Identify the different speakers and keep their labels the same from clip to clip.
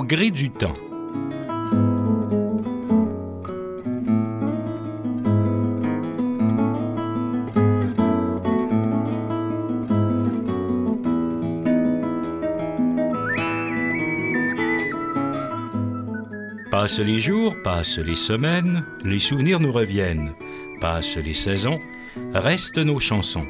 Speaker 1: Au gré du temps. Passent les jours, passent les semaines, les souvenirs nous reviennent. Passent les saisons, restent nos chansons.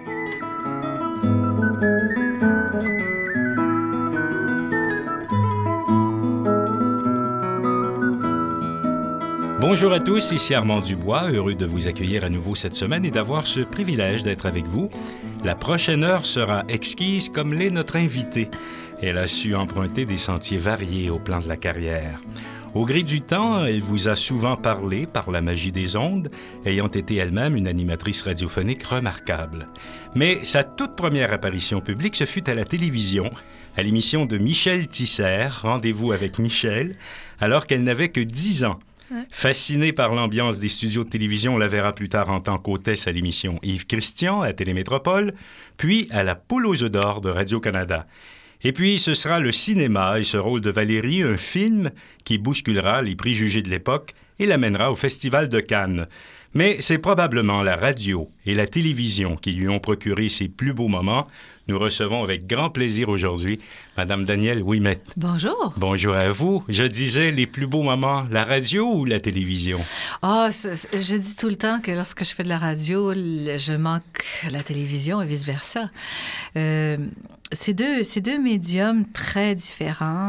Speaker 1: Bonjour à tous, ici Armand Dubois, heureux de vous accueillir à nouveau cette semaine et d'avoir ce privilège d'être avec vous. La prochaine heure sera exquise comme l'est notre invitée. Elle a su emprunter des sentiers variés au plan de la carrière. Au gré du temps, elle vous a souvent parlé par la magie des ondes, ayant été elle-même une animatrice radiophonique remarquable. Mais sa toute première apparition publique, ce fut à la télévision, à l'émission de Michel Tisser, Rendez-vous avec Michel, alors qu'elle n'avait que 10 ans. Fascinée par l'ambiance des studios de télévision, on la verra plus tard en tant qu'hôtesse à l'émission Yves Christian à Télémétropole, puis à la Poule aux œufs d'or de Radio-Canada. Et puis, ce sera le cinéma et ce rôle de Valérie, un film qui bousculera les préjugés de l'époque et l'amènera au Festival de Cannes. Mais c'est probablement la radio et la télévision qui lui ont procuré ses plus beaux moments. Nous recevons avec grand plaisir aujourd'hui Madame Danielle Ouimet.
Speaker 2: Bonjour.
Speaker 1: Bonjour à vous. Je disais les plus beaux moments, la radio ou la télévision?
Speaker 2: Je dis tout le temps que lorsque je fais de la radio, je manque la télévision et vice-versa. C'est deux médiums très différents.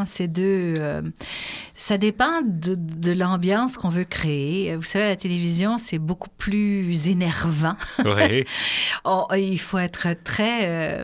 Speaker 2: Ça dépend de l'ambiance qu'on veut créer. Vous savez, la télévision, c'est beaucoup plus énervant.
Speaker 1: Oui.
Speaker 2: Il faut être très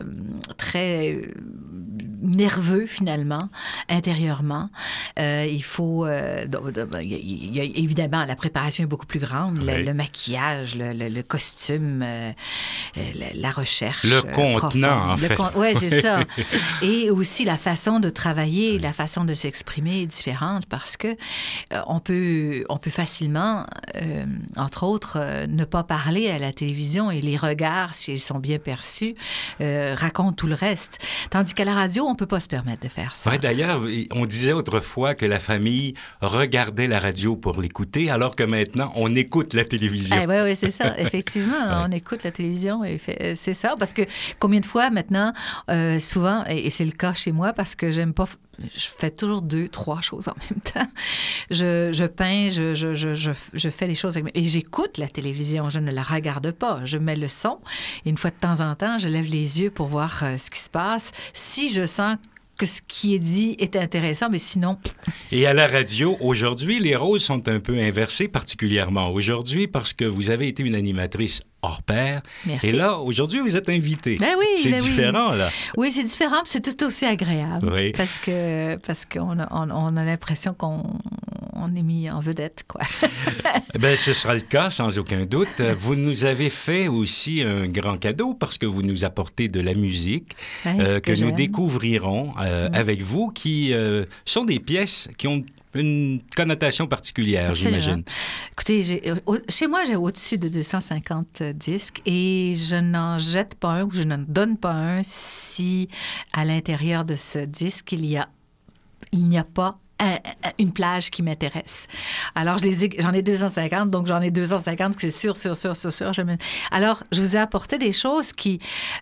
Speaker 2: nerveux, finalement, intérieurement. Il faut... il y a évidemment, la préparation est beaucoup plus grande.
Speaker 1: Oui.
Speaker 2: Le maquillage, le costume, la recherche.
Speaker 1: Le contenant, en fait.
Speaker 2: Oui, c'est ça. Et aussi, la façon de travailler, la façon de s'exprimer est différente parce que on peut facilement, entre autres, ne pas parler à la télévision et les regards, s'ils sont bien perçus, racontent tout le reste. Tandis qu'à la radio, on ne peut pas se permettre de faire ça.
Speaker 1: Oui, d'ailleurs, on disait autrefois que la famille regardait la radio pour l'écouter, alors que maintenant, on écoute la télévision.
Speaker 2: Oui, c'est ça. Effectivement, on écoute la télévision. C'est ça, parce que combien de fois maintenant, souvent, et c'est le cas chez moi, parce que j'aime pas... Je fais toujours 2, 3 choses en même temps. Je peins, je fais des choses et j'écoute la télévision. Je ne la regarde pas. Je mets le son et une fois de temps en temps, je lève les yeux pour voir ce qui se passe. Si je sens que ce qui est dit est intéressant, mais sinon...
Speaker 1: Et à la radio, aujourd'hui, les rôles sont un peu inversés, particulièrement aujourd'hui, parce que vous avez été une animatrice hors pair.
Speaker 2: Merci.
Speaker 1: Et là, aujourd'hui, vous êtes invitée.
Speaker 2: Ben oui,
Speaker 1: c'est différent, là.
Speaker 2: Oui, c'est différent, puis c'est tout aussi agréable.
Speaker 1: Oui.
Speaker 2: Parce qu'on a l'impression qu'on est mis en vedette, quoi.
Speaker 1: Bien, ce sera le cas, sans aucun doute. Vous nous avez fait aussi un grand cadeau parce que vous nous apportez de la musique que nous découvrirons avec vous, qui sont des pièces qui ont une connotation particulière,
Speaker 2: Absolument.
Speaker 1: J'imagine.
Speaker 2: Écoutez, chez moi, j'ai au-dessus de 250 disques et je n'en jette pas un ou je n'en donne pas un si à l'intérieur de ce disque, il n'y a pas une plage qui m'intéresse. Alors, j'en ai 250, donc j'en ai 250, c'est sûr. Alors, je vous ai apporté des choses qui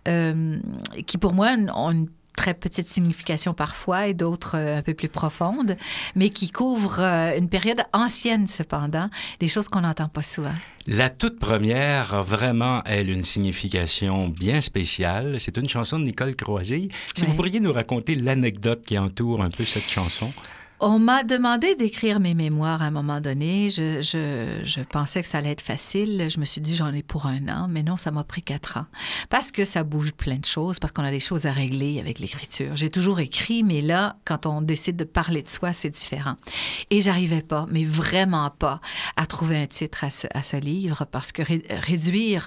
Speaker 2: pour moi, ont une très petite signification parfois et d'autres un peu plus profondes, mais qui couvrent une période ancienne cependant, des choses qu'on n'entend pas souvent.
Speaker 1: La toute première a vraiment, elle, une signification bien spéciale. C'est une chanson de Nicole Croisille. Si vous pourriez nous raconter l'anecdote qui entoure un peu cette chanson.
Speaker 2: On m'a demandé d'écrire mes mémoires à un moment donné. Je pensais que ça allait être facile. Je me suis dit, j'en ai pour 1 an. Mais non, ça m'a pris 4 ans. Parce que ça bouge plein de choses, parce qu'on a des choses à régler avec l'écriture. J'ai toujours écrit, mais là, quand on décide de parler de soi, c'est différent. Et j'arrivais pas, mais vraiment pas, à trouver un titre à ce livre, parce que réduire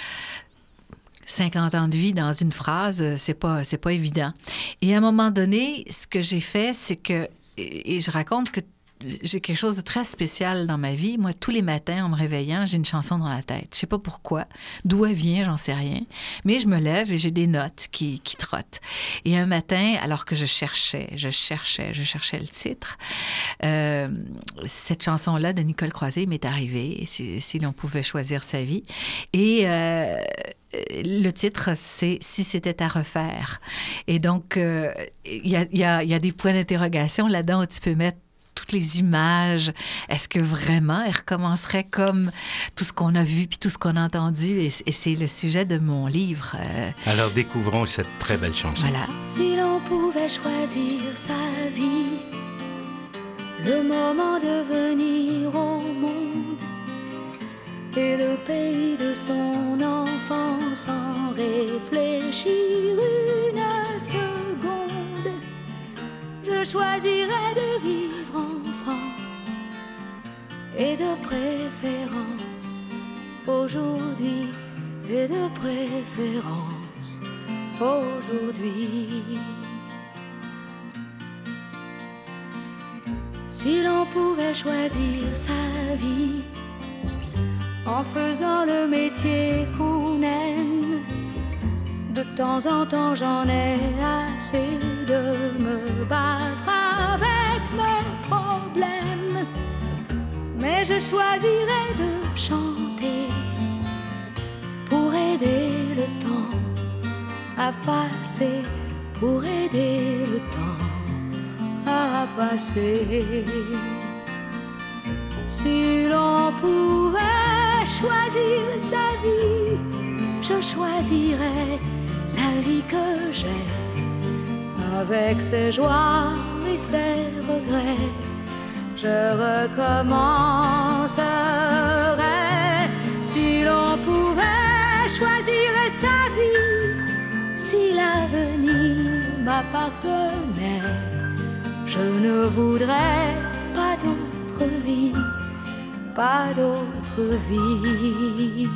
Speaker 2: 50 ans de vie dans une phrase, c'est pas évident. Et à un moment donné, ce que j'ai fait, c'est que... Et je raconte que j'ai quelque chose de très spécial dans ma vie. Moi, tous les matins, en me réveillant, j'ai une chanson dans la tête. Je sais pas pourquoi, d'où elle vient, j'en sais rien. Mais je me lève et j'ai des notes qui trottent. Et un matin, alors que je cherchais le titre, cette chanson-là de Nicole Croisé m'est arrivée, si l'on pouvait choisir sa vie. Et le titre, c'est « Si c'était à refaire ». Et donc, il y a des points d'interrogation là-dedans où tu peux mettre toutes les images. Est-ce que vraiment elle recommencerait comme tout ce qu'on a vu puis tout ce qu'on a entendu? Et c'est le sujet de mon livre.
Speaker 1: Alors, découvrons cette très belle chanson.
Speaker 2: Voilà.
Speaker 3: Si l'on pouvait choisir sa vie, le moment de venir au monde et le pays de son enfance sans réfléchir une seconde, je choisirais de vivre en France et de préférence aujourd'hui et de préférence aujourd'hui. Si l'on pouvait choisir sa vie en faisant le métier qu'on aime, de temps en temps j'en ai assez de me battre avec mes problèmes. Mais je choisirais de chanter pour aider le temps à passer, pour aider le temps à passer. Si l'on pouvait choisir sa vie, je choisirais la vie que j'ai, avec ses joies et ses regrets. Je recommencerais. Si l'on pouvait choisir sa vie, si l'avenir m'appartenait, je ne voudrais pas d'autre vie, pas d'autre vie.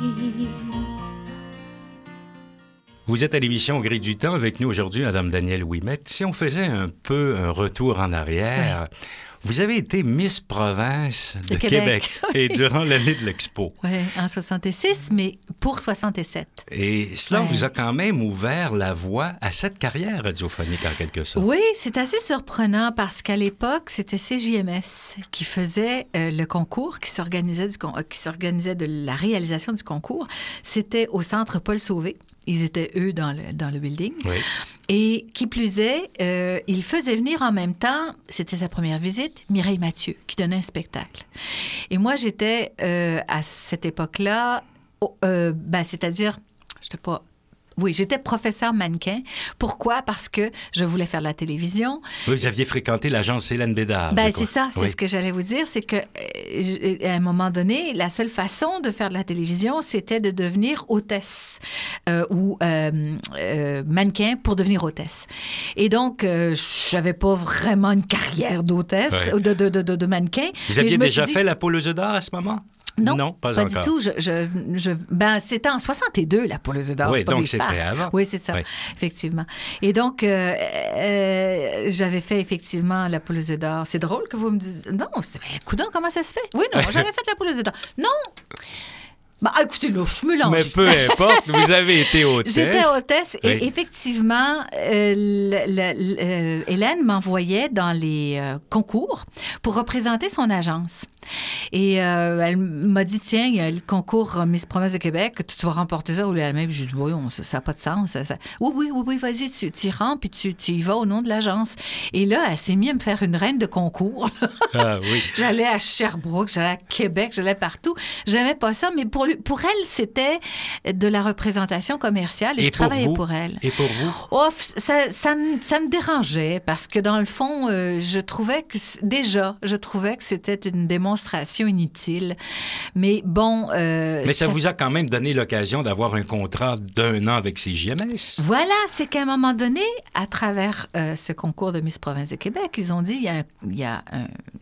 Speaker 1: Vous êtes à l'émission Au gré du temps avec nous aujourd'hui, Madame Danielle Ouimet. Si on faisait un peu un retour en arrière, oui. Vous avez été Miss Province de Québec. Et durant l'année de l'Expo.
Speaker 2: Oui, en 66, mais pour 67.
Speaker 1: Et cela vous a quand même ouvert la voie à cette carrière radiophonique en quelque sorte.
Speaker 2: Oui, c'est assez surprenant parce qu'à l'époque, c'était CJMS qui faisait le concours, qui s'organisait de la réalisation du concours. C'était au Centre Paul Sauvé. Ils étaient, eux, dans le building.
Speaker 1: Oui.
Speaker 2: Et qui plus est, il faisait venir en même temps, c'était sa première visite, Mireille Mathieu, qui donnait un spectacle. Et moi, j'étais, à cette époque-là, c'est-à-dire, j'étais professeur mannequin. Pourquoi? Parce que je voulais faire de la télévision.
Speaker 1: Oui, vous aviez fréquenté l'agence Hélène Bédard.
Speaker 2: C'est ça, c'est ce que j'allais vous dire. C'est qu'à un moment donné, la seule façon de faire de la télévision, c'était de devenir hôtesse ou mannequin pour devenir hôtesse. Et donc, j'avais pas vraiment une carrière d'hôtesse, de mannequin.
Speaker 1: Vous aviez déjà fait la Poule aux œufs d'or à ce moment?
Speaker 2: Non, pas encore. Du tout. C'était en 62, la Poule aux œufs d'or.
Speaker 1: Oui, donc c'était avant.
Speaker 2: Oui, c'est ça, effectivement. Et donc, j'avais fait effectivement la Poule aux œufs d'or. C'est drôle que vous me disiez... Non, coudonc, comment ça se fait? Oui, non, j'avais fait la Poule aux œufs d'or. Non! Écoutez, là, je me lance.
Speaker 1: Mais peu importe, vous avez été hôtesse.
Speaker 2: J'étais hôtesse et effectivement, Hélène m'envoyait dans les concours pour représenter son agence. Et elle m'a dit, tiens, il y a le concours Miss Province de Québec, tu vas remporter ça ou elle-même. J'ai dit, oui, ça n'a pas de sens. Oui, vas-y, tu y rends, puis tu y vas au nom de l'agence. Et là, elle s'est mise à me faire une reine de concours.
Speaker 1: Ah oui.
Speaker 2: J'allais à Sherbrooke, j'allais à Québec, j'allais partout. J'aimais pas ça, mais pour elle, c'était de la représentation commerciale et je travaillais pour elle.
Speaker 1: Et pour vous?
Speaker 2: Ça me dérangeait parce que dans le fond, je trouvais que c'était une démonstration inutile. Mais bon...
Speaker 1: mais ça vous a quand même donné l'occasion d'avoir un contrat d'1 an avec CJMS.
Speaker 2: Voilà, c'est qu'à un moment donné, à travers ce concours de Miss Province de Québec, ils ont dit, il y a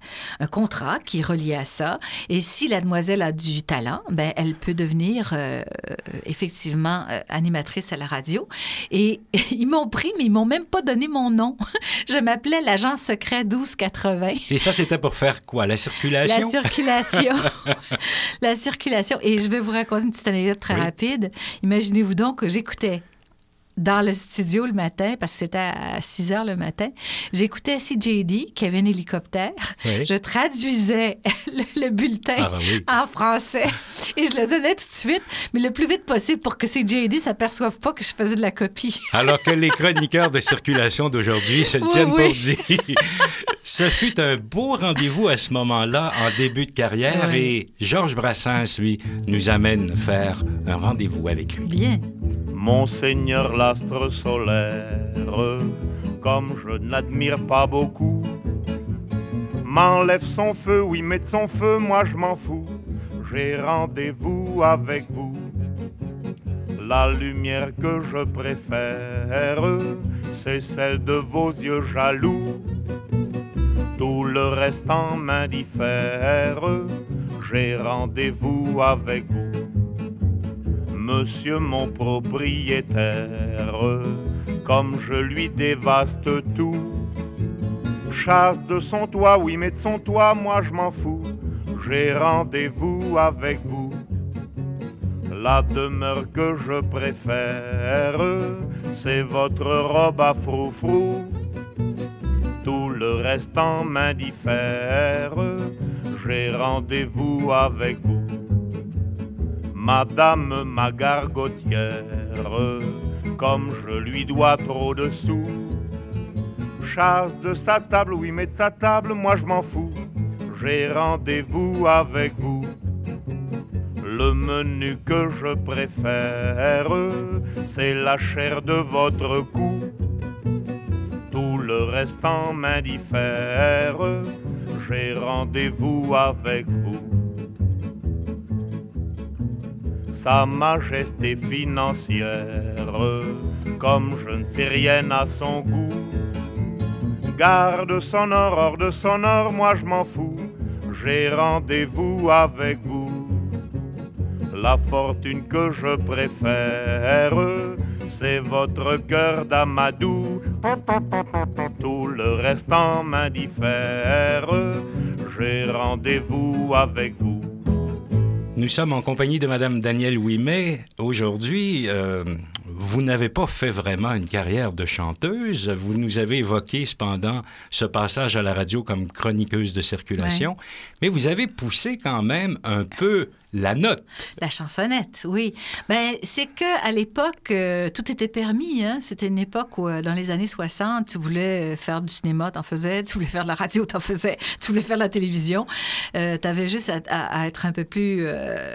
Speaker 2: un contrat qui est relié à ça. Et si la demoiselle a du talent, ben elle peut devenir effectivement animatrice à la radio. Et ils m'ont pris, mais ils m'ont même pas donné mon nom. Je m'appelais l'agent secret 1280.
Speaker 1: Et ça, c'était pour faire quoi? La circulation?
Speaker 2: La circulation. La circulation. Et je vais vous raconter une petite anecdote très rapide. Imaginez-vous donc que j'écoutais dans le studio le matin, parce que c'était à 6 heures le matin, j'écoutais CJD, qui avait un hélicoptère. Oui. Je traduisais le bulletin en français et je le donnais tout de suite, mais le plus vite possible pour que CJD ne s'aperçoive pas que je faisais de la copie.
Speaker 1: Alors que les chroniqueurs de circulation d'aujourd'hui se le tiennent pour dire. Ce fut un beau rendez-vous à ce moment-là, en début de carrière, et Georges Brassens, lui, nous amène faire un rendez-vous avec lui.
Speaker 2: Bien.
Speaker 4: Monseigneur l'astre solaire, comme je n'admire pas beaucoup, m'enlève son feu, oui, met de son feu, moi je m'en fous. J'ai rendez-vous avec vous. La lumière que je préfère, c'est celle de vos yeux jaloux. Tout le reste en m'indiffère, j'ai rendez-vous avec vous. Monsieur mon propriétaire, comme je lui dévaste tout, chasse de son toit, oui, mais de son toit, moi je m'en fous. J'ai rendez-vous avec vous. La demeure que je préfère, c'est votre robe à froufrou. Tout le reste en m'indiffère, j'ai rendez-vous avec vous. Madame ma gargotière, comme je lui dois trop de sous, chasse de sa table, oui, mais de sa table, moi je m'en fous. J'ai rendez-vous avec vous. Le menu que je préfère, c'est la chair de votre cou. Tout le reste en m'indiffère, j'ai rendez-vous avec vous. Sa majesté financière, comme je ne fais rien à son goût, garde son or, hors de son or, moi je m'en fous. J'ai rendez-vous avec vous. La fortune que je préfère, c'est votre cœur d'amadou. Tout le reste en m'indiffère, j'ai rendez-vous avec vous.
Speaker 1: Nous sommes en compagnie de Mme Danielle Ouimet. Aujourd'hui, vous n'avez pas fait vraiment une carrière de chanteuse. Vous nous avez évoqué cependant ce passage à la radio comme chroniqueuse de circulation, mais vous avez poussé quand même un peu la note.
Speaker 2: La chansonnette, oui. Ben, c'est qu'à l'époque, tout était permis. Hein? C'était une époque où, dans les années 60, tu voulais faire du cinéma, t'en faisais. Tu voulais faire de la radio, t'en faisais. Tu voulais faire de la télévision. T'avais juste à être un peu plus...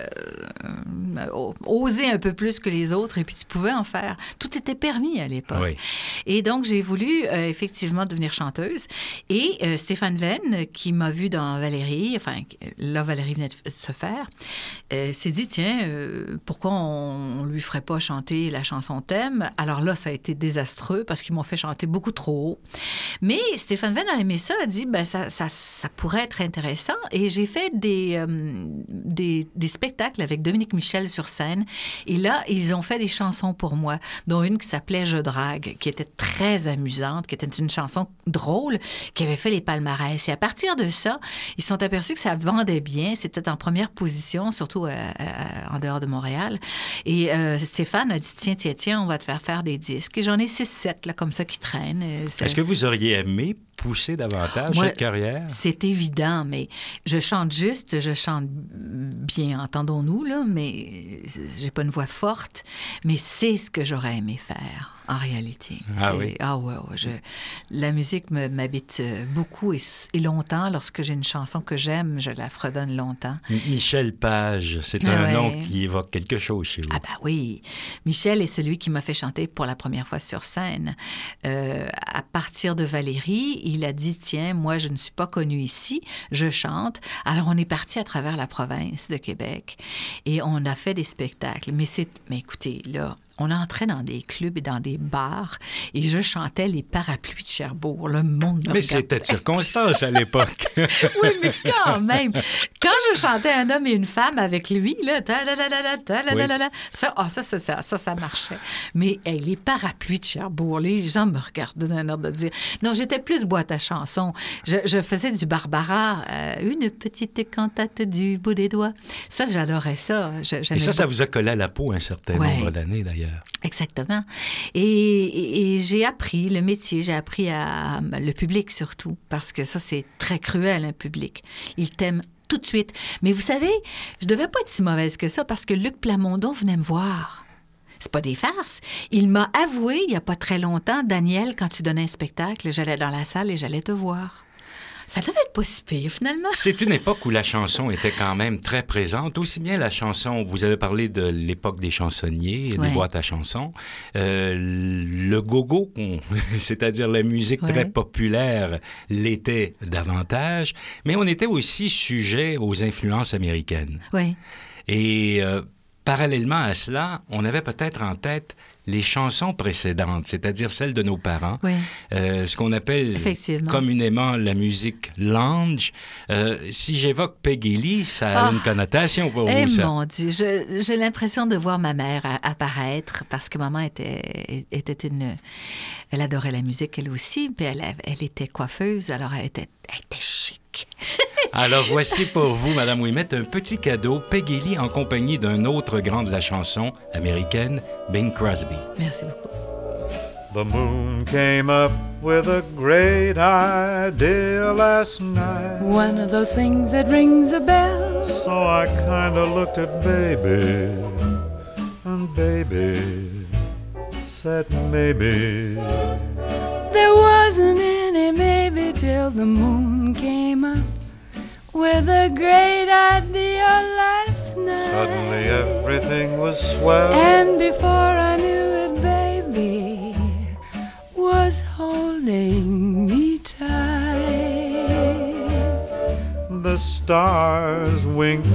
Speaker 2: oser un peu plus que les autres, et puis tu pouvais en faire. Tout était permis à l'époque. Oui. Et donc, j'ai voulu effectivement devenir chanteuse. Et Stéphane Venn, qui m'a vue dans Valérie, enfin, là, Valérie venait de se faire, s'est dit, tiens, pourquoi on lui ferait pas chanter la chanson thème? Alors là, ça a été désastreux parce qu'ils m'ont fait chanter beaucoup trop haut. Mais Stéphane Venn a aimé ça, a dit, ben ça pourrait être intéressant. Et j'ai fait des spectacles avec Dominique Michel sur scène. Et là, ils ont fait des chansons pour moi, dont une qui s'appelait « Je drague », qui était très amusante, qui était une chanson drôle, qui avait fait les palmarès. Et à partir de ça, ils se sont aperçus que ça vendait bien. C'était en première position, surtout en dehors de Montréal. Et Stéphane a dit, tiens, on va te faire des disques. Et j'en ai 6-7, là, comme ça, qui traînent.
Speaker 1: Est-ce que vous auriez aimé pousser davantage cette carrière? C'est
Speaker 2: évident, mais je chante bien, entendons-nous, là, mais j'ai pas une voix forte, mais c'est ce que j'aurais aimé faire. En réalité.
Speaker 1: Ah oui?
Speaker 2: Ah ouais. La musique m'habite beaucoup et longtemps. Lorsque j'ai une chanson que j'aime, je la fredonne longtemps.
Speaker 1: Michel Page, c'est un nom qui évoque quelque chose chez vous.
Speaker 2: Ah ben oui. Michel est celui qui m'a fait chanter pour la première fois sur scène. À partir de Valérie, il a dit, tiens, moi, je ne suis pas connue ici, je chante. Alors, on est parti à travers la province de Québec et on a fait des spectacles. Mais écoutez, là, on entrait dans des clubs et dans des bars et je chantais les parapluies de Cherbourg. Le monde me
Speaker 1: Mais
Speaker 2: regardait.
Speaker 1: c'était de circonstance à l'époque.
Speaker 2: Oui, mais quand même. Quand je chantais un homme et une femme avec lui, là, ça marchait. Mais hey, les parapluies de Cherbourg, les gens me regardaient d'un air de dire... Non, j'étais plus boîte à chansons. Je faisais du Barbara, une petite cantate du bout des doigts. Ça, j'adorais ça.
Speaker 1: Et ça vous a collé à la peau un certain nombre d'années, d'ailleurs.
Speaker 2: Exactement. Et j'ai appris le métier, j'ai appris le public surtout, parce que ça, c'est très cruel, un public. Il t'aime tout de suite. Mais vous savez, je devais pas être si mauvaise que ça, parce que Luc Plamondon venait me voir. C'est pas des farces. Il m'a avoué, il y a pas très longtemps, Daniel, quand tu donnais un spectacle, j'allais dans la salle et j'allais te voir. Ça devait être pas si pire, finalement.
Speaker 1: C'est une époque où la chanson était quand même très présente. Aussi bien la chanson, vous avez parlé de l'époque des chansonniers, des boîtes à chansons. Le go-go, c'est-à-dire la musique très populaire, l'était davantage. Mais on était aussi sujet aux influences américaines.
Speaker 2: Oui.
Speaker 1: Et parallèlement à cela, on avait peut-être en tête les chansons précédentes, c'est-à-dire celles de nos parents, ce qu'on appelle communément la musique lounge. Si j'évoque Peggy Lee, ça a une connotation pour vous, ça.
Speaker 2: Mon Dieu, j'ai l'impression de voir ma mère apparaître, parce que maman était une... Elle adorait la musique, elle aussi, puis elle était coiffeuse, alors elle était chic.
Speaker 1: Alors voici pour vous, Madame Ouimet, un petit cadeau, Peggy Lee en compagnie d'un autre grand de la chanson américaine, Bing Crosby.
Speaker 2: Merci beaucoup.
Speaker 5: The moon came up with a great idea last night.
Speaker 3: One of those things that rings a bell.
Speaker 5: So I kinda looked at baby, and baby said maybe.
Speaker 3: There wasn't any maybe till the moon came up with a great idea last night.
Speaker 5: Suddenly everything was swell,
Speaker 3: and before I knew it, baby was holding me tight.
Speaker 5: The stars winked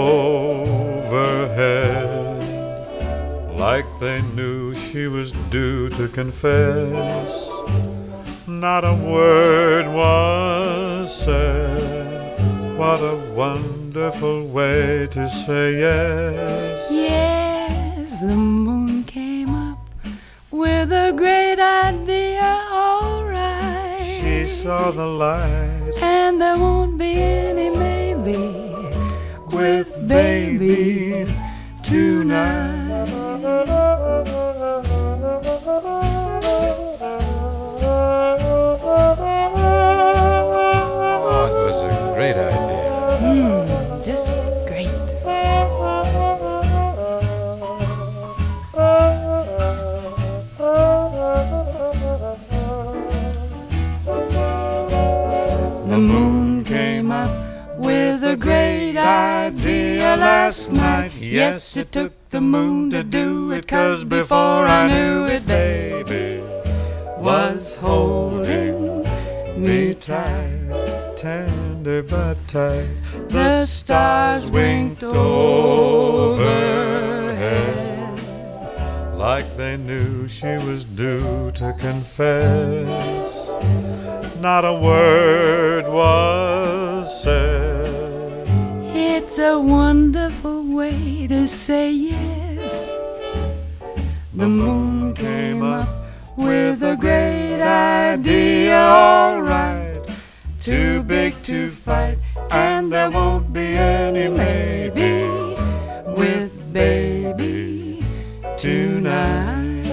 Speaker 5: overhead like they knew she was due to confess. Not a word was said. What a wonderful way to say yes.
Speaker 3: Yes, the moon came up with a great idea, all right.
Speaker 5: She saw the light,
Speaker 3: and there won't be any maybe with baby tonight.
Speaker 5: Oh, it was a great idea.
Speaker 2: Just great.
Speaker 3: The moon came up with a great idea last night. Yes, it took the moon to do it, 'cause before I knew it, baby was holding me tight.
Speaker 5: Tender but tight.
Speaker 3: The stars winked overhead
Speaker 5: like they knew she was due to confess. Not a word was said.
Speaker 3: It's a wonderful way to say yes. The moon came up with a great idea, all right. Too big to fight, and there won't be any maybe with baby tonight.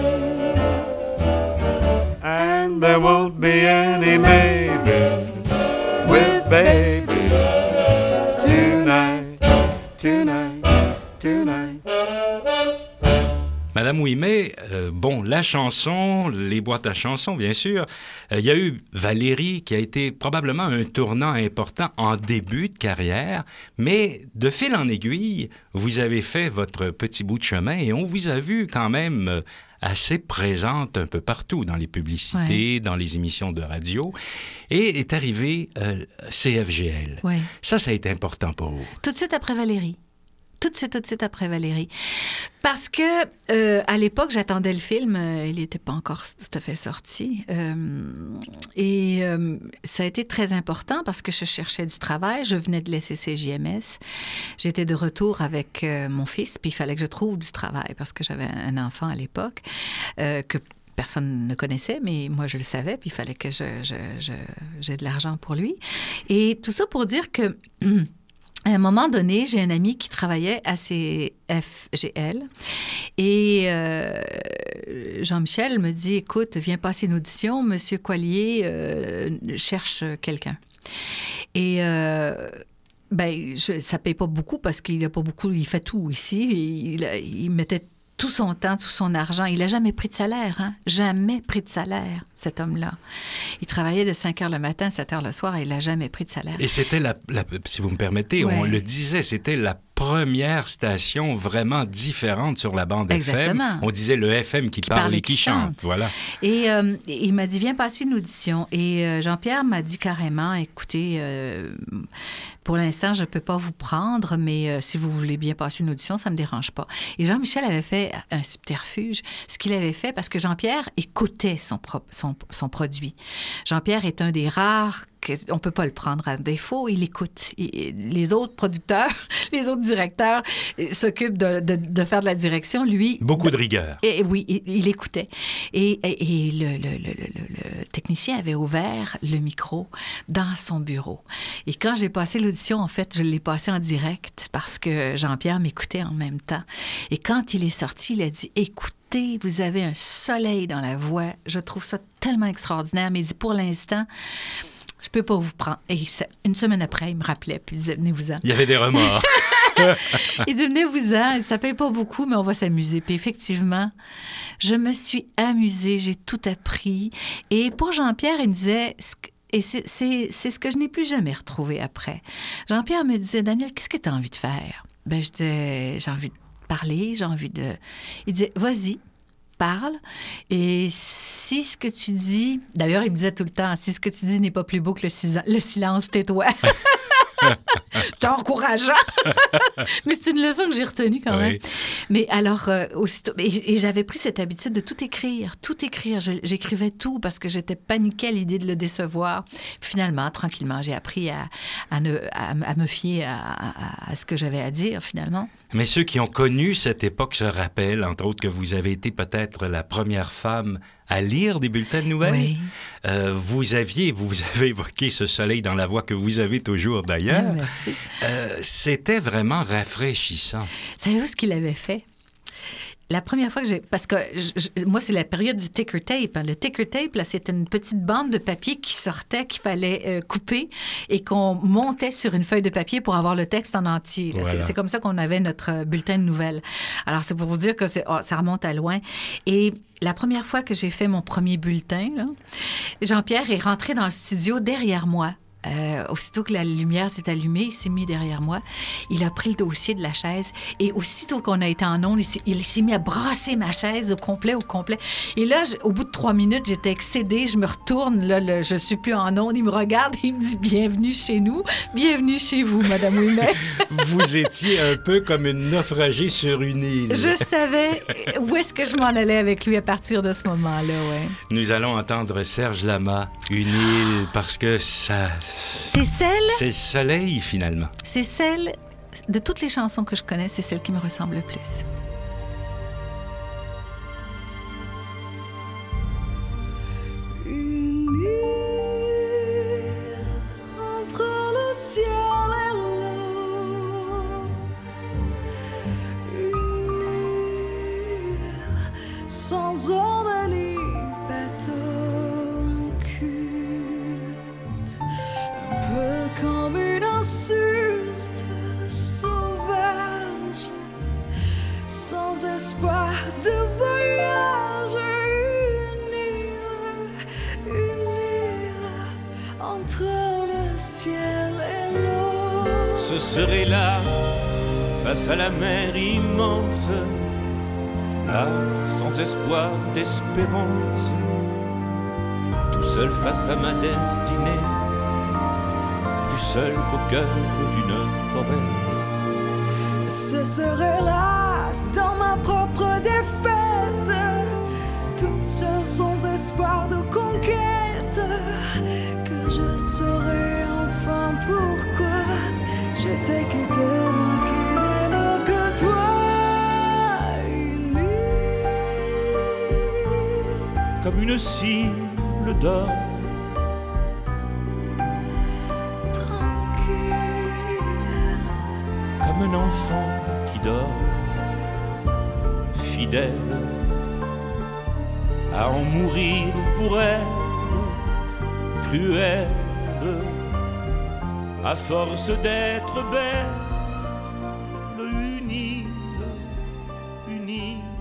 Speaker 5: And there won't be any maybe with baby tonight, tonight, tonight.
Speaker 1: Madame Ouimet, bon, la chanson, les boîtes à chansons, bien sûr. Il y a eu Valérie, qui a été probablement un tournant important en début de carrière, mais de fil en aiguille, vous avez fait votre petit bout de chemin et on vous a vu quand même assez présente un peu partout, dans les publicités, dans les émissions de radio. Et est arrivé CFGL.
Speaker 2: Oui.
Speaker 1: Ça a été important pour vous.
Speaker 2: Tout de suite après Valérie. tout de suite après Valérie. Parce que à l'époque, j'attendais le film. Il n'était pas encore tout à fait sorti. Et ça a été très important parce que je cherchais du travail. Je venais de laisser CJMS. J'étais de retour avec mon fils, puis il fallait que je trouve du travail parce que j'avais un enfant à l'époque que personne ne connaissait, mais moi, je le savais, puis il fallait que j'ai de l'argent pour lui. Et tout ça pour dire que... À un moment donné, j'ai un ami qui travaillait à CFGL et Jean-Michel me dit, écoute, viens passer une audition, Monsieur Coilier cherche quelqu'un. Et ça paye pas beaucoup parce qu'il a pas beaucoup, il fait tout ici. Il mettait tout son temps, tout son argent. Il n'a jamais pris de salaire, hein? Jamais pris de salaire, cet homme-là. Il travaillait de 5 heures le matin, 7 heures le soir, et il n'a jamais pris de salaire.
Speaker 1: Et c'était, si vous me permettez, on le disait, c'était la première station vraiment différente sur la bande
Speaker 2: Exactement.
Speaker 1: FM. On disait le FM qui parle et qui chante. Voilà.
Speaker 2: Et il m'a dit, viens passer une audition. Et Jean-Pierre m'a dit carrément, écoutez, pour l'instant, je ne peux pas vous prendre, mais si vous voulez bien passer une audition, ça ne me dérange pas. Et Jean-Michel avait fait un subterfuge. Ce qu'il avait fait, parce que Jean-Pierre écoutait son produit. Jean-Pierre est un des rares on ne peut pas le prendre à défaut, il écoute. Les autres producteurs, les autres directeurs s'occupent de faire de la direction. Lui...
Speaker 1: Beaucoup de rigueur.
Speaker 2: Et oui, il écoutait. Et le technicien avait ouvert le micro dans son bureau. Et quand j'ai passé l'audition, en fait, je l'ai passé en direct parce que Jean-Pierre m'écoutait en même temps. Et quand il est sorti, il a dit, écoutez, vous avez un soleil dans la voix. Je trouve ça tellement extraordinaire. Mais il dit, pour l'instant... je peux pas vous prendre. Et une semaine après, il me rappelait, puis il disait, venez-vous-en.
Speaker 1: Il y avait des remords.
Speaker 2: Il dit, venez-vous-en, ça paye pas beaucoup, mais on va s'amuser. Puis effectivement, je me suis amusée, j'ai tout appris. Et pour Jean-Pierre, il me disait, et c'est ce que je n'ai plus jamais retrouvé après. Jean-Pierre me disait, Danielle, qu'est-ce que tu as envie de faire? Ben, je disais, j'ai envie de parler, j'ai envie de... Il disait, vas-y. Parle. Et si ce que tu dis... D'ailleurs, il me disait tout le temps, si ce que tu dis n'est pas plus beau que le silence, tais-toi. C'est encourageant. Mais c'est une leçon que j'ai retenue quand même. Mais alors, aussitôt... Et j'avais pris cette habitude de tout écrire. Tout écrire. J'écrivais tout parce que j'étais paniquée à l'idée de le décevoir. Finalement, tranquillement, j'ai appris à me fier à ce que j'avais à dire, finalement.
Speaker 1: Mais ceux qui ont connu cette époque se rappellent, entre autres, que vous avez été peut-être la première femme à lire des bulletins de nouvelles.
Speaker 2: Oui.
Speaker 1: Vous avez évoqué ce soleil dans la voix que vous avez toujours d'ailleurs.
Speaker 2: Ah, merci.
Speaker 1: C'était vraiment rafraîchissant.
Speaker 2: Savez-vous ce qu'il avait fait? La première fois que j'ai... Parce que moi, c'est la période du ticker tape. Hein. Le ticker tape, là, c'était une petite bande de papier qui sortait, qu'il fallait couper et qu'on montait sur une feuille de papier pour avoir le texte en entier. Voilà. C'est comme ça qu'on avait notre bulletin de nouvelles. Alors, c'est pour vous dire que ça remonte à loin. Et la première fois que j'ai fait mon premier bulletin, là, Jean-Pierre est rentré dans le studio derrière moi. Aussitôt que la lumière s'est allumée, il s'est mis derrière moi. Il a pris le dossier de la chaise et aussitôt qu'on a été en ondes, il s'est mis à brasser ma chaise au complet. Et là, au bout de 3 minutes, j'étais excédée. Je me retourne, là, je suis plus en ondes. Il me regarde et il me dit « Bienvenue chez nous, bienvenue chez vous, Madame Ouimet. »
Speaker 1: Vous étiez un peu comme une naufragée sur une île.
Speaker 2: Je savais où est-ce que je m'en allais avec lui à partir de ce moment-là, ouais.
Speaker 1: Nous allons entendre Serge Lama, une île, parce que ça...
Speaker 2: C'est celle...
Speaker 1: C'est le soleil, finalement.
Speaker 2: C'est celle... De toutes les chansons que je connais, c'est celle qui me ressemble le plus.
Speaker 3: Une île entre le ciel et l'eau. Une île sans homme ni bateau. Comme une insulte sauvage, sans espoir de voyage. Une île entre le ciel et l'eau.
Speaker 6: Ce serait là, face à la mer immense, là, sans espoir d'espérance, tout seul face à ma destinée. Seul qu'au cœur d'une forêt.
Speaker 3: ce serait là, dans ma propre défaite, toute seule sans espoir de conquête, que je saurais enfin pourquoi je t'ai quitté, n'aime que toi, unie.
Speaker 6: Comme une cible d'or, comme un enfant qui dort, fidèle à en mourir pour elle, cruelle, à force d'être belle, unie, unie.